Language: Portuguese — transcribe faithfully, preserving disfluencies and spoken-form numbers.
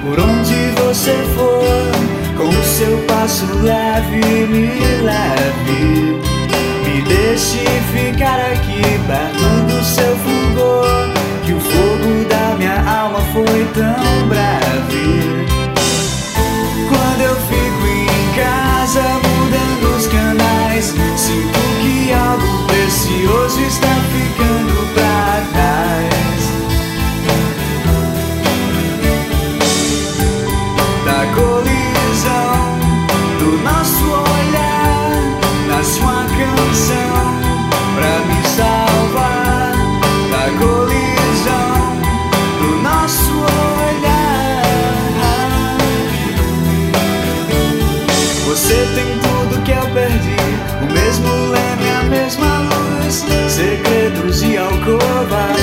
por onde você for, com o seu passo leve, me leve. Me deixe ficar aqui perto do seu fulgor, que o fogo da minha alma foi tão breve. Quando eu fico em casa mudando os canais, sinto que algo precioso está ficando pra trás. Da colisão do nosso olhar, nasce uma canção pra me salvar. Da colisão do nosso olhar. Você tem tudo que eu perdi, o mesmo leme, a mesma luz, segredos e alcovas.